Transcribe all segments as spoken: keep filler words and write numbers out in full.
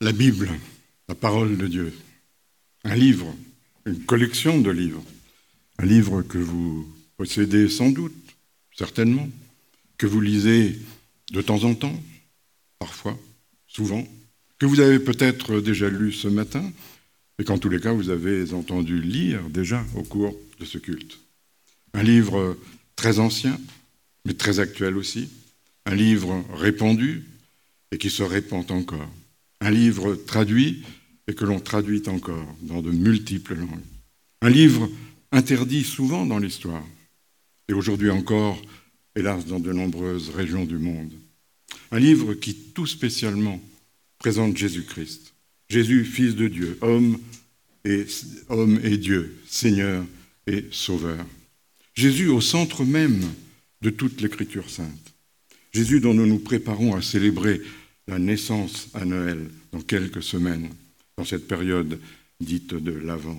La Bible, la parole de Dieu, un livre, une collection de livres, un livre que vous possédez sans doute, certainement, que vous lisez de temps en temps, parfois, souvent, que vous avez peut-être déjà lu ce matin, et qu'en tous les cas, vous avez entendu lire déjà au cours de ce culte. Un livre très ancien, mais très actuel aussi, un livre répandu et qui se répand encore, un livre traduit et que l'on traduit encore dans de multiples langues, un livre interdit souvent dans l'histoire, et aujourd'hui encore, hélas, dans de nombreuses régions du monde. Un livre qui, tout spécialement, présente Jésus-Christ. Jésus, fils de Dieu, homme et, homme et Dieu, Seigneur et Sauveur. Jésus au centre même de toute l'Écriture sainte. Jésus dont nous nous préparons à célébrer la naissance à Noël dans quelques semaines, dans cette période dite de l'Avent.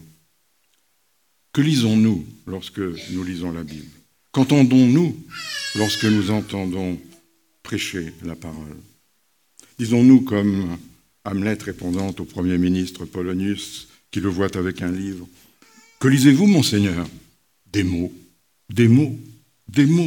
Que lisons-nous lorsque nous lisons la Bible ? Qu'entendons-nous lorsque nous entendons prêcher la parole ? Disons-nous comme Hamlet répondant au Premier ministre Polonius, qui le voit avec un livre, « Que lisez-vous, monseigneur ?» ?»« Des mots, des mots, des mots. »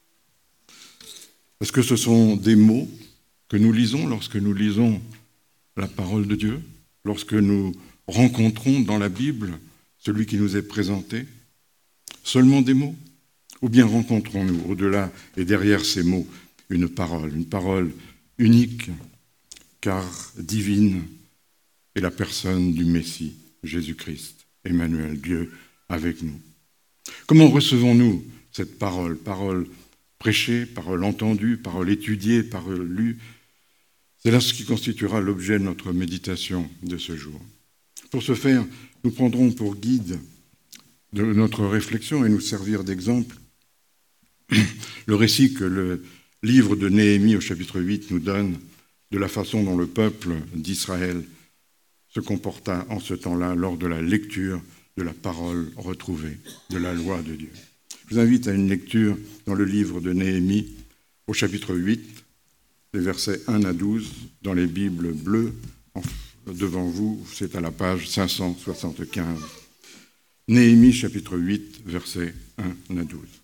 Est-ce que ce sont des mots que nous lisons lorsque nous lisons la parole de Dieu, lorsque nous rencontrons dans la Bible celui qui nous est présenté ? Seulement des mots ? Ou bien rencontrons-nous, au-delà et derrière ces mots, une parole, une parole unique, car divine, est la personne du Messie, Jésus-Christ, Emmanuel, Dieu avec nous. Comment recevons-nous cette parole, parole prêchée, parole entendue, parole étudiée, parole lue ? C'est là ce qui constituera l'objet de notre méditation de ce jour. Pour ce faire, nous prendrons pour guide de notre réflexion et nous servir d'exemple le récit que le livre de Néhémie au chapitre huit nous donne de la façon dont le peuple d'Israël se comporta en ce temps-là lors de la lecture de la parole retrouvée, de la loi de Dieu. Je vous invite à une lecture dans le livre de Néhémie au chapitre huit, les versets un à douze, dans les Bibles bleues, devant vous, c'est à la page cinq cent soixante-quinze. Néhémie chapitre huit, versets un à douze.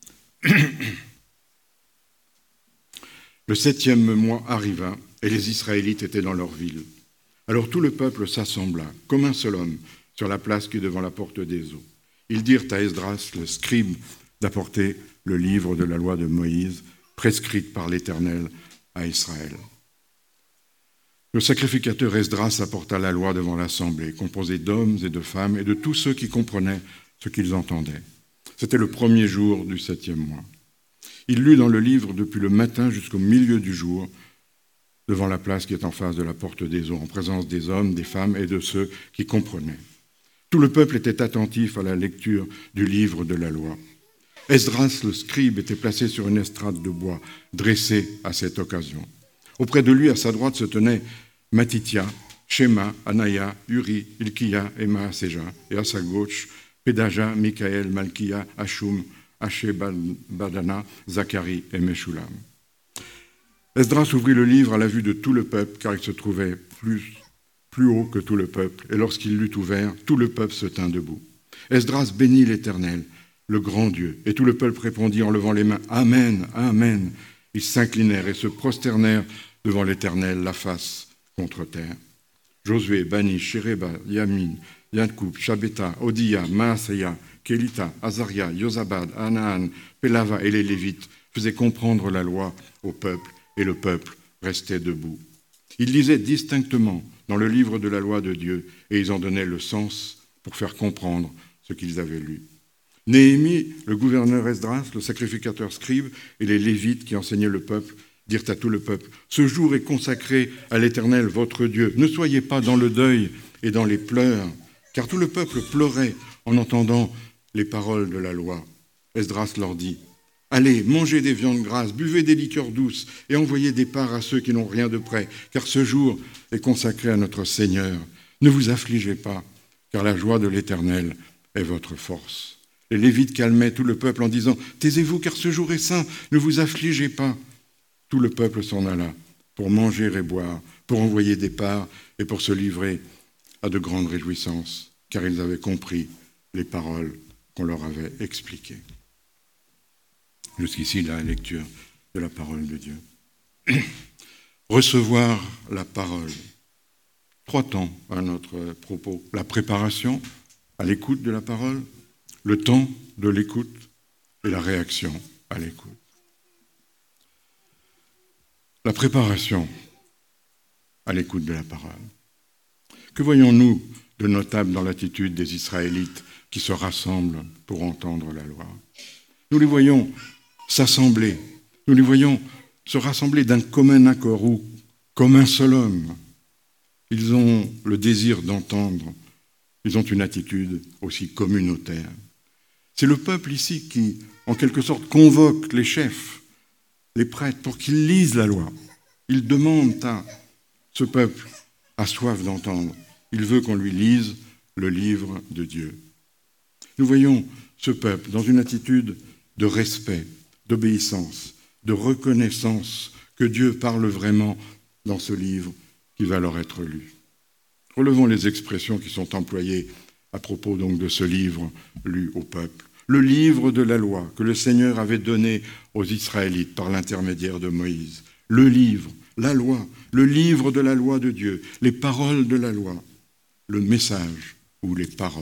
Le septième mois arriva, et les Israélites étaient dans leur ville. Alors tout le peuple s'assembla, comme un seul homme, sur la place qui est devant la porte des eaux. Ils dirent à Esdras, le scribe, d'apporter le livre de la loi de Moïse, prescrite par l'Éternel à Israël. Le sacrificateur Esdras apporta la loi devant l'assemblée, composée d'hommes et de femmes et de tous ceux qui comprenaient ce qu'ils entendaient. C'était le premier jour du septième mois. Il lut dans le livre depuis le matin jusqu'au milieu du jour, devant la place qui est en face de la porte des eaux, en présence des hommes, des femmes et de ceux qui comprenaient. Tout le peuple était attentif à la lecture du livre de la loi. Esdras, le scribe, était placé sur une estrade de bois, dressée à cette occasion. Auprès de lui, à sa droite, se tenaient Matithia, Shema, Anaya, Uri, Ilkiya et Maaseja, et à sa gauche, Pédaja, Mikaël, Malkiya, Hashum, Hashebadana, Zacharie et Meshulam. Esdras ouvrit le livre à la vue de tout le peuple, car il se trouvait plus, plus haut que tout le peuple, et lorsqu'il l'eut ouvert, tout le peuple se tint debout. Esdras bénit l'Éternel, le grand Dieu, et tout le peuple répondit en levant les mains, « Amen, Amen !» Ils s'inclinèrent et se prosternèrent devant l'Éternel, la face contre terre. Josué, Bani, Shereba, Yamin, Yakoub, Shabeta, Odiya, Maaseya, Kelita, Azaria, Yozabad, Anaan, Pelava et les Lévites faisaient comprendre la loi au peuple, et le peuple restait debout. Ils lisaient distinctement dans le livre de la loi de Dieu, et ils en donnaient le sens pour faire comprendre ce qu'ils avaient lu. Néhémie, le gouverneur Esdras, le sacrificateur scribe et les Lévites qui enseignaient le peuple dirent à tout le peuple, « Ce jour est consacré à l'Éternel, votre Dieu. Ne soyez pas dans le deuil et dans les pleurs, car tout le peuple pleurait en entendant les paroles de la loi. » Esdras leur dit, « Allez, mangez des viandes grasses, buvez des liqueurs douces et envoyez des parts à ceux qui n'ont rien de près, car ce jour est consacré à notre Seigneur. Ne vous affligez pas, car la joie de l'Éternel est votre force. » Les Lévites calmaient tout le peuple en disant « Taisez-vous, car ce jour est saint, ne vous affligez pas. » Tout le peuple s'en alla pour manger et boire, pour envoyer des parts et pour se livrer à de grandes réjouissances, car ils avaient compris les paroles qu'on leur avait expliquées. Jusqu'ici, la lecture de la parole de Dieu. Recevoir la parole. Trois temps à notre propos. La préparation à l'écoute de la parole, le temps de l'écoute et la réaction à l'écoute. La préparation à l'écoute de la parole. Que voyons-nous de notable dans l'attitude des Israélites qui se rassemblent pour entendre la loi? Nous les voyons s'assembler, nous les voyons se rassembler d'un commun accord ou comme un seul homme. Ils ont le désir d'entendre, ils ont une attitude aussi communautaire. C'est le peuple ici qui, en quelque sorte, convoque les chefs, les prêtres, pour qu'ils lisent la loi. Il demande à ce peuple, a soif d'entendre, il veut qu'on lui lise le livre de Dieu. Nous voyons ce peuple dans une attitude de respect, d'obéissance, de reconnaissance que Dieu parle vraiment dans ce livre qui va leur être lu. Relevons les expressions qui sont employées à propos donc de ce livre lu au peuple. Le livre de la loi que le Seigneur avait donné aux Israélites par l'intermédiaire de Moïse. Le livre, la loi, le livre de la loi de Dieu, les paroles de la loi, le message ou les paroles.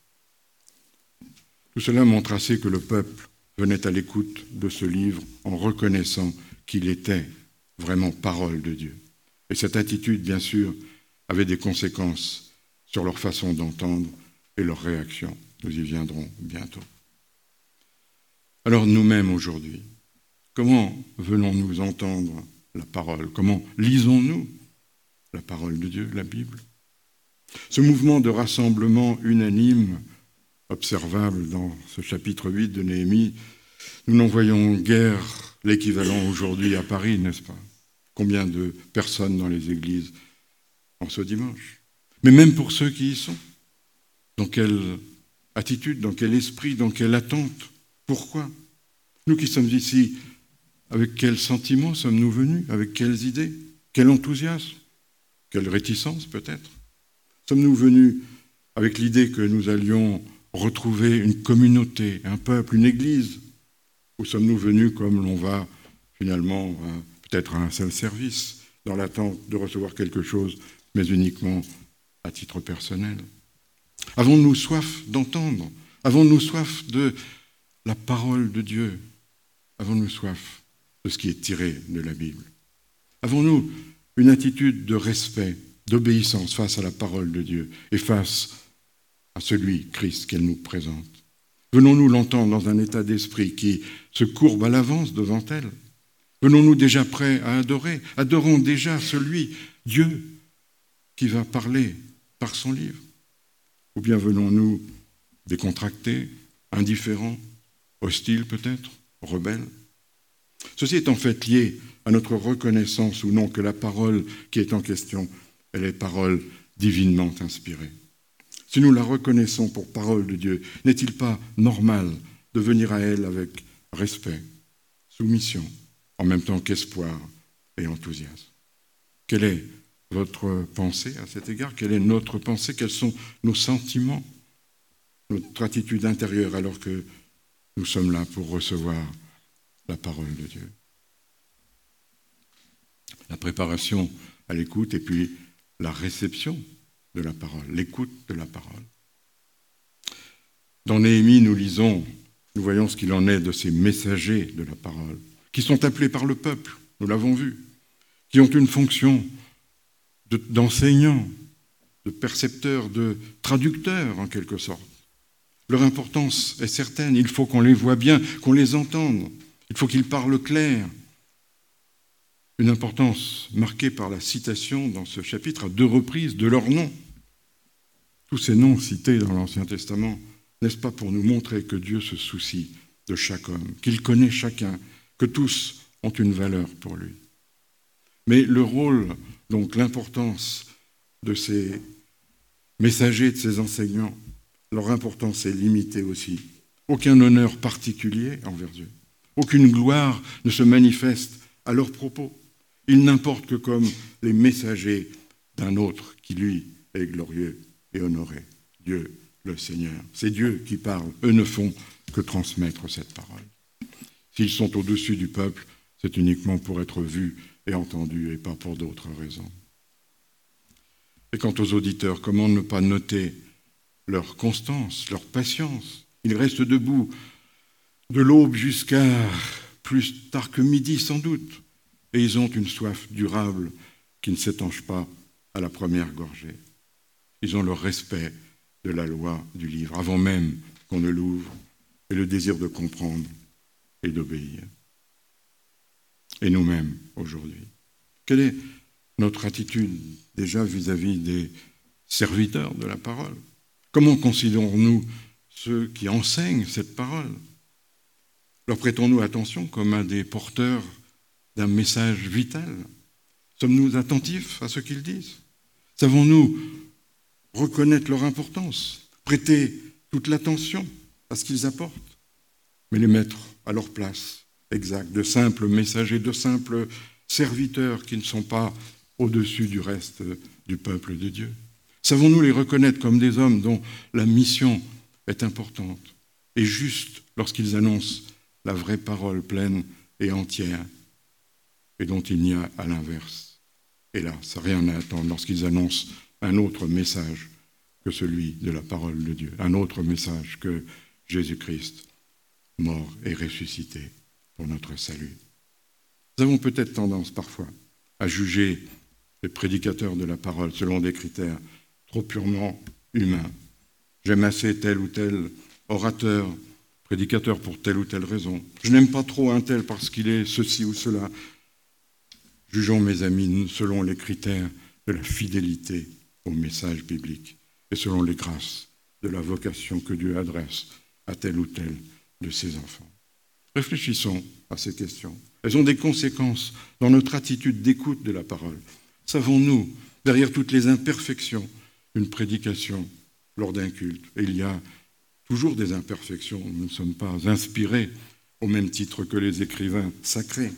Tout cela montre assez que le peuple venait à l'écoute de ce livre en reconnaissant qu'il était vraiment parole de Dieu. Et cette attitude, bien sûr, avait des conséquences sur leur façon d'entendre et leur réaction. Nous y viendrons bientôt. Alors nous-mêmes aujourd'hui, comment venons-nous entendre la parole? Comment lisons-nous la parole de Dieu, la Bible? Ce mouvement de rassemblement unanime, observable dans ce chapitre huit de Néhémie, nous n'en voyons guère l'équivalent aujourd'hui à Paris, n'est-ce pas? Combien de personnes dans les églises en ce dimanche? Mais même pour ceux qui y sont, dans quelle attitude, dans quel esprit, dans quelle attente? Pourquoi? Nous qui sommes ici, avec quels sentiments sommes-nous venus? Avec quelles idées? Quel enthousiasme? Quelle réticence peut-être? Sommes-nous venus avec l'idée que nous allions retrouver une communauté, un peuple, une église? Ou sommes-nous venus comme l'on va finalement à, peut-être à un seul service, dans l'attente de recevoir quelque chose, mais uniquement à titre personnel? Avons-nous soif d'entendre? Avons-nous soif de la parole de Dieu? Avons-nous soif de ce qui est tiré de la Bible? Avons-nous une attitude de respect, d'obéissance face à la parole de Dieu et face à celui, Christ, qu'elle nous présente? Venons-nous l'entendre dans un état d'esprit qui se courbe à l'avance devant elle? Venons-nous déjà prêts à adorer? Adorons déjà celui, Dieu, qui va parler par son livre? Ou bien venons-nous décontractés, indifférents, hostiles peut-être, rebelles? Ceci est en fait lié à notre reconnaissance ou non que la parole qui est en question, elle est parole divinement inspirée. Si nous la reconnaissons pour parole de Dieu, n'est-il pas normal de venir à elle avec respect, soumission, en même temps qu'espoir et enthousiasme? Quelle est votre pensée à cet égard? Quelle est notre pensée? Quels sont nos sentiments, notre attitude intérieure alors que nous sommes là pour recevoir la parole de Dieu? La préparation à l'écoute et puis la réception de la parole, l'écoute de la parole. Dans Néhémie, nous lisons, nous voyons ce qu'il en est de ces messagers de la parole, qui sont appelés par le peuple, nous l'avons vu, qui ont une fonction de, d'enseignants, de percepteurs, de traducteurs en quelque sorte. Leur importance est certaine, il faut qu'on les voie bien, qu'on les entende, il faut qu'ils parlent clair. Une importance marquée par la citation dans ce chapitre à deux reprises de leurs noms. Tous ces noms cités dans l'Ancien Testament, n'est-ce pas pour nous montrer que Dieu se soucie de chaque homme, qu'il connaît chacun, que tous ont une valeur pour lui? Mais le rôle, donc l'importance de ces messagers, de ces enseignants, leur importance est limitée aussi. Aucun honneur particulier envers Dieu. Aucune gloire ne se manifeste à leurs propos. Ils n'importent que comme les messagers d'un autre qui, lui, est glorieux et honoré, Dieu le Seigneur. C'est Dieu qui parle. Eux ne font que transmettre cette parole. S'ils sont au-dessus du peuple, c'est uniquement pour être vus et entendus et pas pour d'autres raisons. Et quant aux auditeurs, comment ne pas noter leur constance, leur patience? Ils restent debout de l'aube jusqu'à plus tard que midi sans doute, et ils ont une soif durable qui ne s'étanche pas à la première gorgée. Ils ont le respect de la loi du livre, avant même qu'on ne l'ouvre, et le désir de comprendre et d'obéir. Et nous-mêmes, aujourd'hui, quelle est notre attitude déjà vis-à-vis des serviteurs de la parole? Comment considérons-nous ceux qui enseignent cette parole? Leur prêtons-nous attention comme à des porteurs d'un message vital? Sommes-nous attentifs à ce qu'ils disent? Savons-nous reconnaître leur importance, prêter toute l'attention à ce qu'ils apportent, mais les mettre à leur place exacte, de simples messagers, de simples serviteurs qui ne sont pas au-dessus du reste du peuple de Dieu? Savons-nous les reconnaître comme des hommes dont la mission est importante et juste lorsqu'ils annoncent la vraie parole pleine et entière et dont il n'y a à l'inverse, hélas, rien à attendre lorsqu'ils annoncent un autre message que celui de la parole de Dieu, un autre message que Jésus-Christ, mort et ressuscité pour notre salut. Nous avons peut-être tendance parfois à juger les prédicateurs de la parole selon des critères trop purement humains. J'aime assez tel ou tel orateur, prédicateur pour telle ou telle raison. Je n'aime pas trop un tel parce qu'il est ceci ou cela. Jugeons, mes amis, selon les critères de la fidélité au message biblique et selon les grâces de la vocation que Dieu adresse à tel ou tel de ses enfants. Réfléchissons à ces questions. Elles ont des conséquences dans notre attitude d'écoute de la parole. Savons-nous, derrière toutes les imperfections d'une prédication lors d'un culte, et il y a toujours des imperfections, nous ne sommes pas inspirés au même titre que les écrivains sacrés,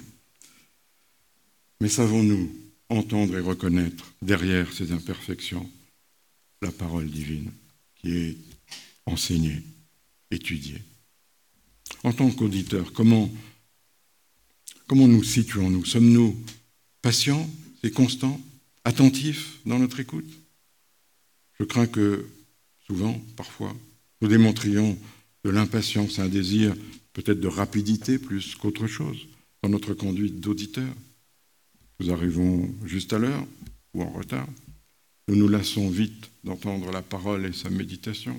mais savons-nous entendre et reconnaître derrière ces imperfections la parole divine qui est enseignée, étudiée? En tant qu'auditeurs, comment, comment nous situons-nous? Sommes-nous patients et constants, attentifs dans notre écoute? Je crains que, souvent, parfois, nous démontrions de l'impatience, un désir peut-être de rapidité plus qu'autre chose dans notre conduite d'auditeur. Nous arrivons juste à l'heure ou en retard. Nous nous lassons vite d'entendre la parole et sa méditation.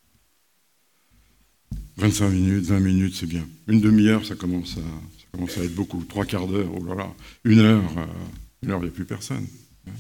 vingt-cinq minutes, vingt minutes, c'est bien. Une demi-heure, ça commence à, ça commence à être beaucoup. Trois quarts d'heure, oh là là. Une heure, euh, une heure, il n'y a plus personne.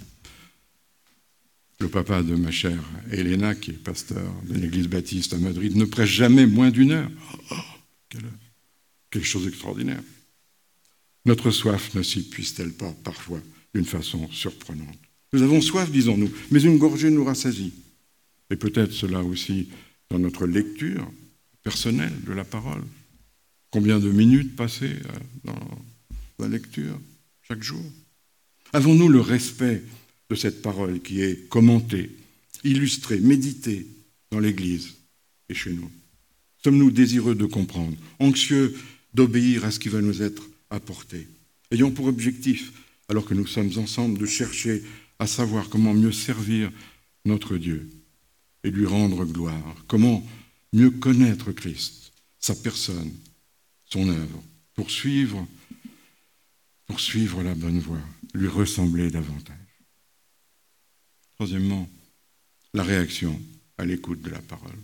Le papa de ma chère Elena, qui est pasteur de l'église baptiste à Madrid, ne prêche jamais moins d'une heure. Oh, quelle, quelque chose d'extraordinaire. Notre soif ne s'épuise-t-elle pas parfois d'une façon surprenante? Nous avons soif, disons-nous, mais une gorgée nous rassasie. Et peut-être cela aussi dans notre lecture personnelle de la parole. Combien de minutes passées dans la lecture chaque jour? Avons-nous le respect de cette parole qui est commentée, illustrée, méditée dans l'Église et chez nous? Sommes-nous désireux de comprendre, anxieux d'obéir à ce qui va nous être apporté, ayant pour objectif, alors que nous sommes ensemble, de chercher à savoir comment mieux servir notre Dieu et lui rendre gloire, comment mieux connaître Christ, sa personne, son œuvre, pour suivre, pour suivre la bonne voie, lui ressembler davantage. Troisièmement, la réaction à l'écoute de la parole.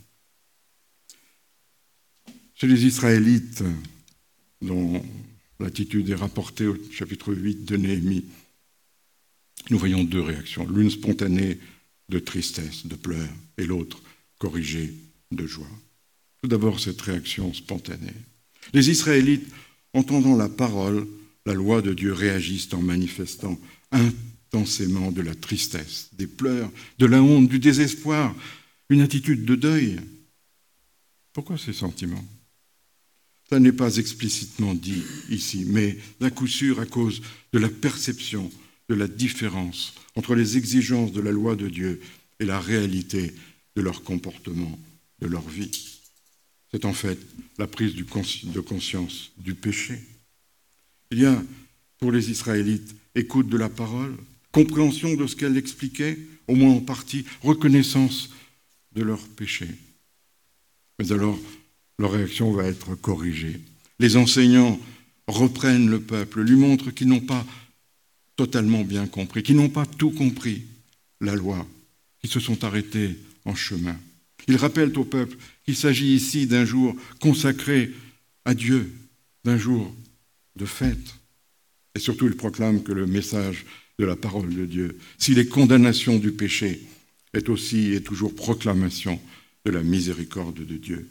Chez les Israélites, dont l'attitude est rapportée au chapitre huit de Néhémie, nous voyons deux réactions, l'une spontanée de tristesse, de pleurs, et l'autre corrigée de joie. Tout d'abord, cette réaction spontanée. Les Israélites, entendant la parole, la loi de Dieu, réagissent en manifestant intensément de la tristesse, des pleurs, de la honte, du désespoir, une attitude de deuil. Pourquoi ces sentiments? Ça n'est pas explicitement dit ici, mais d'un coup sûr à cause de la perception de la différence entre les exigences de la loi de Dieu et la réalité de leur comportement, de leur vie. C'est en fait la prise de conscience du péché. Il y a, pour les Israélites, écoute de la parole, compréhension de ce qu'elle expliquait, au moins en partie, reconnaissance de leur péché. Mais alors, leur réaction va être corrigée. Les enseignants reprennent le peuple, lui montrent qu'ils n'ont pas totalement bien compris, qu'ils n'ont pas tout compris, la loi, qui se sont arrêtés en chemin. Ils rappellent au peuple qu'il s'agit ici d'un jour consacré à Dieu, d'un jour de fête. Et surtout, ils proclament que le message de la parole de Dieu, si les condamnations du péché, est aussi et toujours proclamation de la miséricorde de Dieu.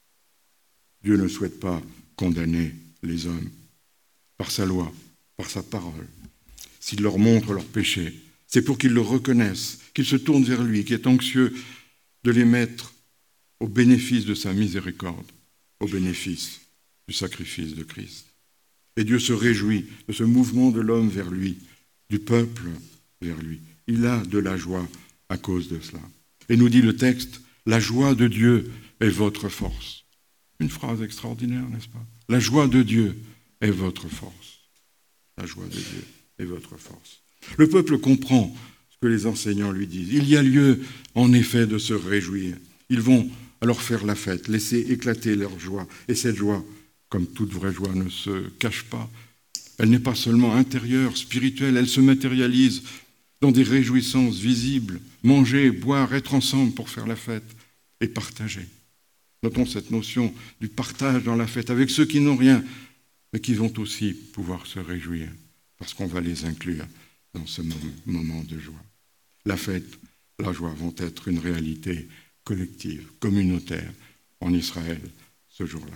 Dieu ne souhaite pas condamner les hommes par sa loi, par sa parole. S'il leur montre leur péché, c'est pour qu'ils le reconnaissent, qu'ils se tournent vers lui, qui est anxieux de les mettre au bénéfice de sa miséricorde, au bénéfice du sacrifice de Christ. Et Dieu se réjouit de ce mouvement de l'homme vers lui, du peuple vers lui. Il a de la joie à cause de cela. Et nous dit le texte, la joie de Dieu est votre force. Une phrase extraordinaire, n'est-ce pas? La joie de Dieu est votre force. La joie de Dieu est votre force. Le peuple comprend ce que les enseignants lui disent. Il y a lieu, en effet, de se réjouir. Ils vont alors faire la fête, laisser éclater leur joie. Et cette joie, comme toute vraie joie, ne se cache pas. Elle n'est pas seulement intérieure, spirituelle, elle se matérialise dans des réjouissances visibles. Manger, boire, être ensemble pour faire la fête et partager. Notons cette notion du partage dans la fête avec ceux qui n'ont rien, mais qui vont aussi pouvoir se réjouir, parce qu'on va les inclure dans ce moment de joie. La fête, la joie vont être une réalité collective, communautaire en Israël ce jour-là.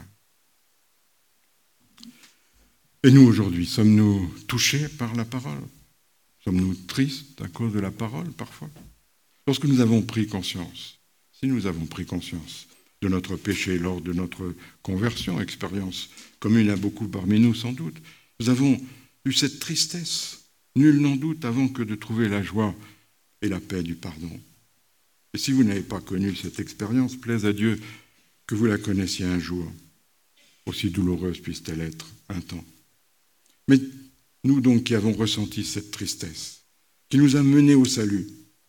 Et nous, aujourd'hui, sommes-nous touchés par la parole? Sommes-nous tristes à cause de la parole, parfois? Lorsque nous avons pris conscience, si nous avons pris conscience de notre péché lors de notre conversion, expérience commune à beaucoup parmi nous sans doute, nous avons eu cette tristesse, nul n'en doute, avant que de trouver la joie et la paix du pardon. Et si vous n'avez pas connu cette expérience, plaise à Dieu que vous la connaissiez un jour, aussi douloureuse puisse-t-elle être un temps. Mais nous donc qui avons ressenti cette tristesse, qui nous a menés au salut,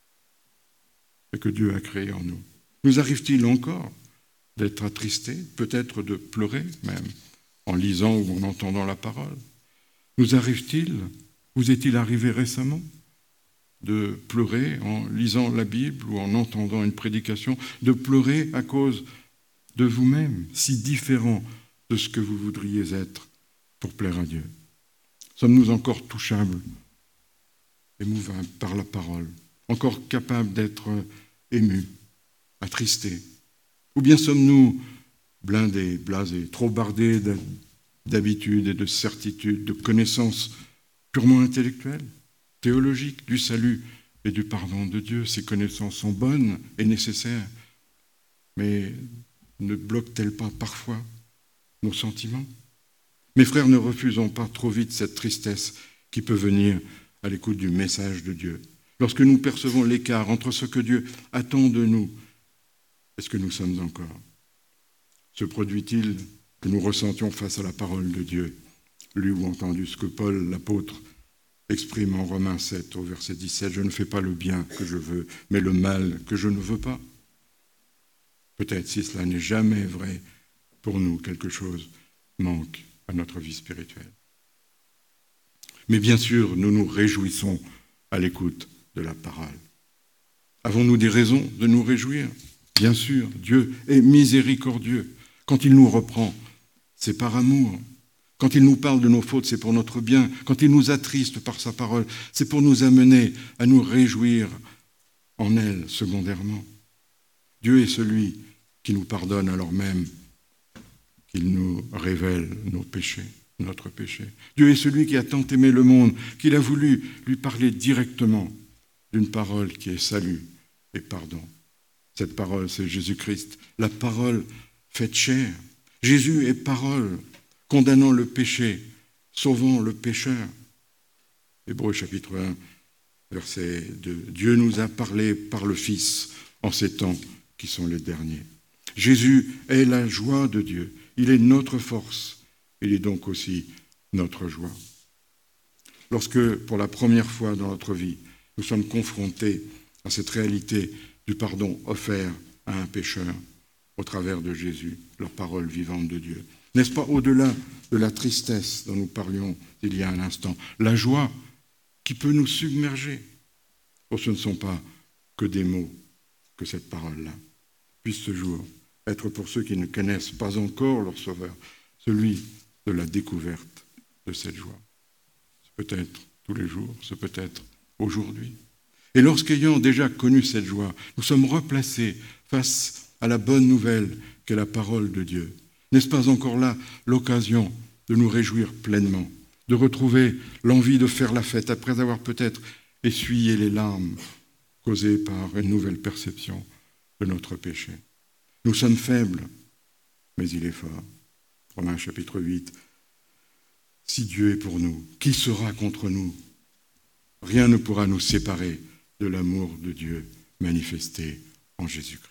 et que Dieu a créé en nous, nous arrive-t-il encore d'être attristés, peut-être de pleurer même, en lisant ou en entendant la parole? Nous arrive-t-il, vous est-il arrivé récemment, de pleurer en lisant la Bible ou en entendant une prédication, de pleurer à cause de vous-même, si différent de ce que vous voudriez être pour plaire à Dieu? Sommes-nous encore touchables, émouvables par la parole, encore capables d'être émus, attristés? Ou bien sommes-nous blindés, blasés, trop bardés d'habitudes et de certitudes, de connaissances purement intellectuelles, théologiques, du salut et du pardon de Dieu? Ces connaissances sont bonnes et nécessaires, mais ne bloquent-elles pas parfois nos sentiments? Mes frères, ne refusons pas trop vite cette tristesse qui peut venir à l'écoute du message de Dieu. Lorsque nous percevons l'écart entre ce que Dieu attend de nous et ce que nous sommes encore, se produit-il que nous ressentions face à la parole de Dieu, lu ou entendu, ce que Paul, l'apôtre, exprime en Romains sept, au verset dix-sept, « Je ne fais pas le bien que je veux, mais le mal que je ne veux pas. » Peut-être, si cela n'est jamais vrai pour nous, quelque chose manque à notre vie spirituelle. Mais bien sûr, nous nous réjouissons à l'écoute de la parole. Avons-nous des raisons de nous réjouir? Bien sûr, Dieu est miséricordieux. Quand il nous reprend, c'est par amour. Quand il nous parle de nos fautes, c'est pour notre bien. Quand il nous attriste par sa parole, c'est pour nous amener à nous réjouir en elle, secondairement. Dieu est celui qui nous pardonne alors même qu'il nous révèle nos péchés, notre péché. Dieu est celui qui a tant aimé le monde qu'il a voulu lui parler directement d'une parole qui est salut et pardon. Cette parole, c'est Jésus-Christ, la parole faite chair. Jésus est parole, condamnant le péché, sauvant le pécheur. Hébreux chapitre un, verset deux. Dieu nous a parlé par le Fils en ces temps qui sont les derniers. Jésus est la joie de Dieu. Il est notre force. Il est donc aussi notre joie. Lorsque, pour la première fois dans notre vie, nous sommes confrontés à cette réalité du pardon offert à un pécheur au travers de Jésus, leur parole vivante de Dieu, n'est-ce pas au-delà de la tristesse dont nous parlions il y a un instant, la joie qui peut nous submerger? Oh, ce ne sont pas que des mots que cette parole-là puisse ce jour être pour ceux qui ne connaissent pas encore leur Sauveur, celui de la découverte de cette joie. C'est peut-être tous les jours, c'est peut-être aujourd'hui. Et lorsqu'ayant déjà connu cette joie, nous sommes replacés face à la bonne nouvelle qu'est la parole de Dieu. N'est-ce pas encore là l'occasion de nous réjouir pleinement, de retrouver l'envie de faire la fête après avoir peut-être essuyé les larmes causées par une nouvelle perception de notre péché? Nous sommes faibles, mais il est fort. Romains chapitre huit. Si Dieu est pour nous, qui sera contre nous? Rien ne pourra nous séparer de l'amour de Dieu manifesté en Jésus-Christ.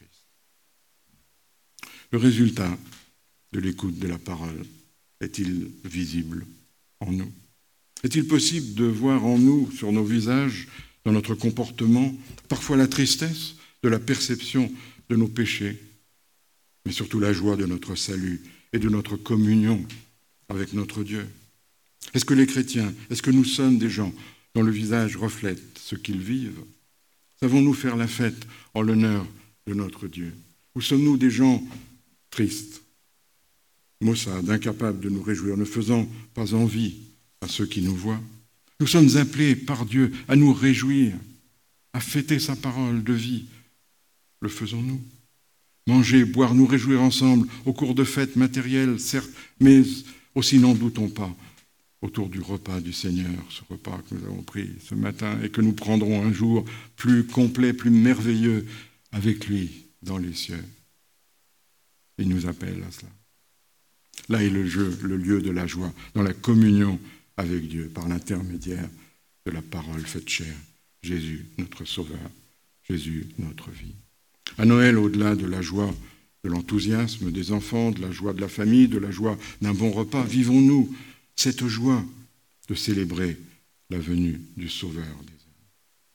Le résultat de l'écoute de la parole est-il visible en nous? Est-il possible de voir en nous, sur nos visages, dans notre comportement, parfois la tristesse de la perception de nos péchés, mais surtout la joie de notre salut et de notre communion avec notre Dieu? Est-ce que les chrétiens, est-ce que nous sommes des gens dont le visage reflète ce qu'ils vivent? Savons-nous faire la fête en l'honneur de notre Dieu? Ou sommes-nous des gens tristes, maussades, incapables de nous réjouir, ne faisant pas envie à ceux qui nous voient? Nous sommes appelés par Dieu à nous réjouir, à fêter sa parole de vie. Le faisons-nous? Manger, boire, nous réjouir ensemble au cours de fêtes matérielles, certes, mais aussi n'en doutons pas, autour du repas du Seigneur, ce repas que nous avons pris ce matin et que nous prendrons un jour plus complet, plus merveilleux avec lui dans les cieux. Il nous appelle à cela. Là est le, jeu, le lieu de la joie, dans la communion avec Dieu, par l'intermédiaire de la parole faite chair, Jésus, notre Sauveur, Jésus, notre vie. À Noël, au-delà de la joie, de l'enthousiasme des enfants, de la joie de la famille, de la joie d'un bon repas, vivons-nous cette joie de célébrer la venue du Sauveur des hommes.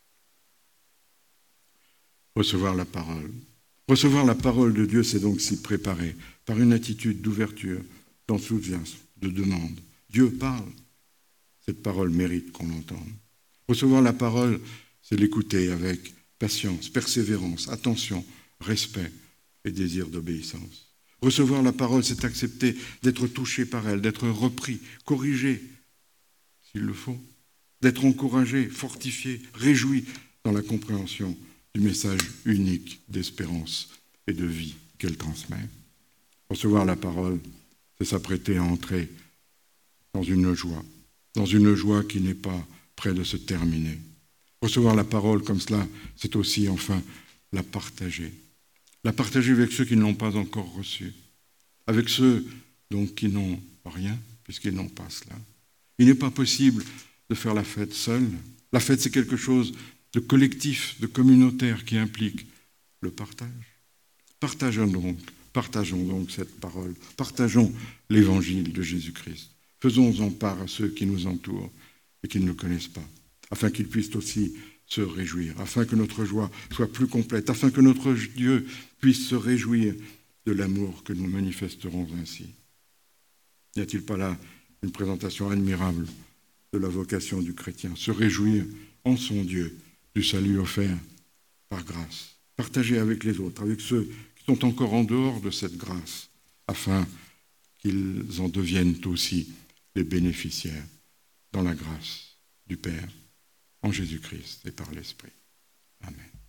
Recevoir la parole. Recevoir la parole de Dieu, c'est donc s'y préparer par une attitude d'ouverture, d'enthousiasme, de demande. Dieu parle. Cette parole mérite qu'on l'entende. Recevoir la parole, c'est l'écouter avec patience, persévérance, attention, respect et désir d'obéissance. Recevoir la parole, c'est accepter d'être touché par elle, d'être repris, corrigé, s'il le faut, d'être encouragé, fortifié, réjoui dans la compréhension du message unique d'espérance et de vie qu'elle transmet. Recevoir la parole, c'est s'apprêter à entrer dans une joie, dans une joie qui n'est pas près de se terminer. Recevoir la parole comme cela, c'est aussi enfin la partager. La partager avec ceux qui ne l'ont pas encore reçue, avec ceux donc qui n'ont rien, puisqu'ils n'ont pas cela. Il n'est pas possible de faire la fête seul. La fête, c'est quelque chose de collectif, de communautaire, qui implique le partage. Partageons donc, partageons donc cette parole, partageons l'évangile de Jésus-Christ. Faisons-en part à ceux qui nous entourent et qui ne le connaissent pas, afin qu'ils puissent aussi se réjouir, afin que notre joie soit plus complète, afin que notre Dieu puisse se réjouir de l'amour que nous manifesterons ainsi. N'y a-t-il pas là une présentation admirable de la vocation du chrétien? Se réjouir en son Dieu du salut offert par grâce, partager avec les autres, avec ceux qui sont encore en dehors de cette grâce, afin qu'ils en deviennent aussi les bénéficiaires dans la grâce du Père, en Jésus-Christ et par l'Esprit. Amen.